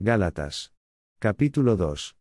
Gálatas. Capítulo 2.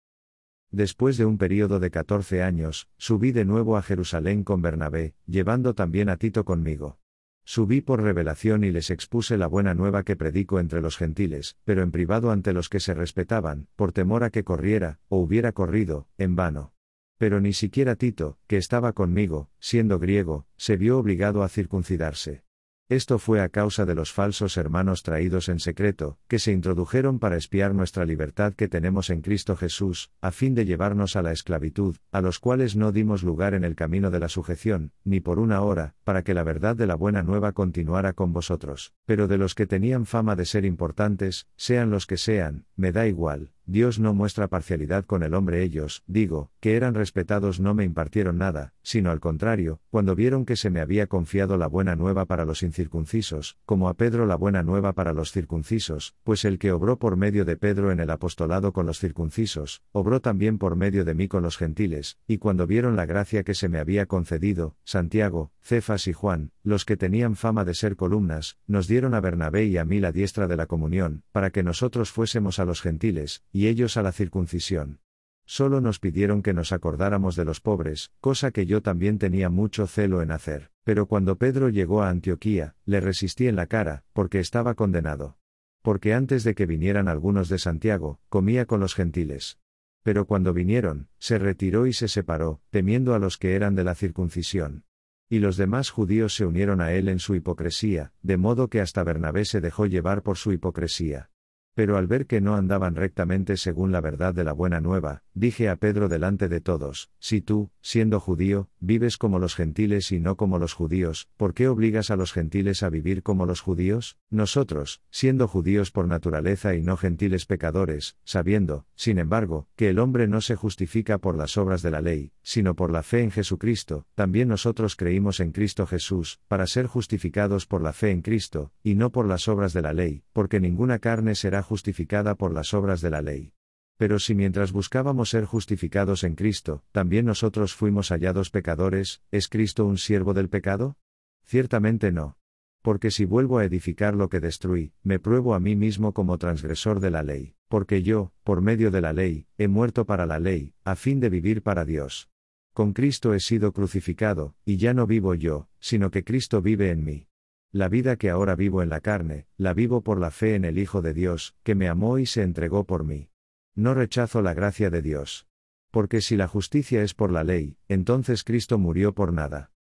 Después de un período de 14 años, subí de nuevo a Jerusalén con Bernabé, llevando también a Tito conmigo. Subí por revelación y les expuse la buena nueva que predico entre los gentiles, pero en privado ante los que se respetaban, por temor a que corriera, o hubiera corrido, en vano. Pero ni siquiera Tito, que estaba conmigo, siendo griego, se vio obligado a circuncidarse. Esto fue a causa de los falsos hermanos traídos en secreto, que se introdujeron para espiar nuestra libertad que tenemos en Cristo Jesús, a fin de llevarnos a la esclavitud, a los cuales no dimos lugar en el camino de la sujeción, ni por una hora, para que la verdad de la buena nueva continuara con vosotros. Pero de los que tenían fama de ser importantes, sean los que sean, me da igual. Dios no muestra parcialidad con el hombre. Ellos, digo, que eran respetados, no me impartieron nada, sino al contrario, cuando vieron que se me había confiado la buena nueva para los incircuncisos, como a Pedro la buena nueva para los circuncisos, pues el que obró por medio de Pedro en el apostolado con los circuncisos, obró también por medio de mí con los gentiles, y cuando vieron la gracia que se me había concedido, Santiago, Cefas y Juan, los que tenían fama de ser columnas, nos dieron a Bernabé y a mí la diestra de la comunión, para que nosotros fuésemos a los gentiles, y ellos a la circuncisión. Solo nos pidieron que nos acordáramos de los pobres, cosa que yo también tenía mucho celo en hacer, pero cuando Pedro llegó a Antioquía, le resistí en la cara, porque estaba condenado. Porque antes de que vinieran algunos de Santiago, comía con los gentiles. Pero cuando vinieron, se retiró y se separó, temiendo a los que eran de la circuncisión. Y los demás judíos se unieron a él en su hipocresía, de modo que hasta Bernabé se dejó llevar por su hipocresía. Pero al ver que no andaban rectamente según la verdad de la buena nueva, dije a Pedro delante de todos: si tú, siendo judío, vives como los gentiles y no como los judíos, ¿por qué obligas a los gentiles a vivir como los judíos? Nosotros, siendo judíos por naturaleza y no gentiles pecadores, sabiendo, sin embargo, que el hombre no se justifica por las obras de la ley, sino por la fe en Jesucristo, también nosotros creímos en Cristo Jesús, para ser justificados por la fe en Cristo, y no por las obras de la ley, porque ninguna carne será justificada por las obras de la ley. Pero si mientras buscábamos ser justificados en Cristo, también nosotros fuimos hallados pecadores, ¿es Cristo un siervo del pecado? Ciertamente no. Porque si vuelvo a edificar lo que destruí, me pruebo a mí mismo como transgresor de la ley, porque yo, por medio de la ley, he muerto para la ley, a fin de vivir para Dios. Con Cristo he sido crucificado, y ya no vivo yo, sino que Cristo vive en mí. La vida que ahora vivo en la carne, la vivo por la fe en el Hijo de Dios, que me amó y se entregó por mí. No rechazo la gracia de Dios. Porque si la justicia es por la ley, entonces Cristo murió por nada.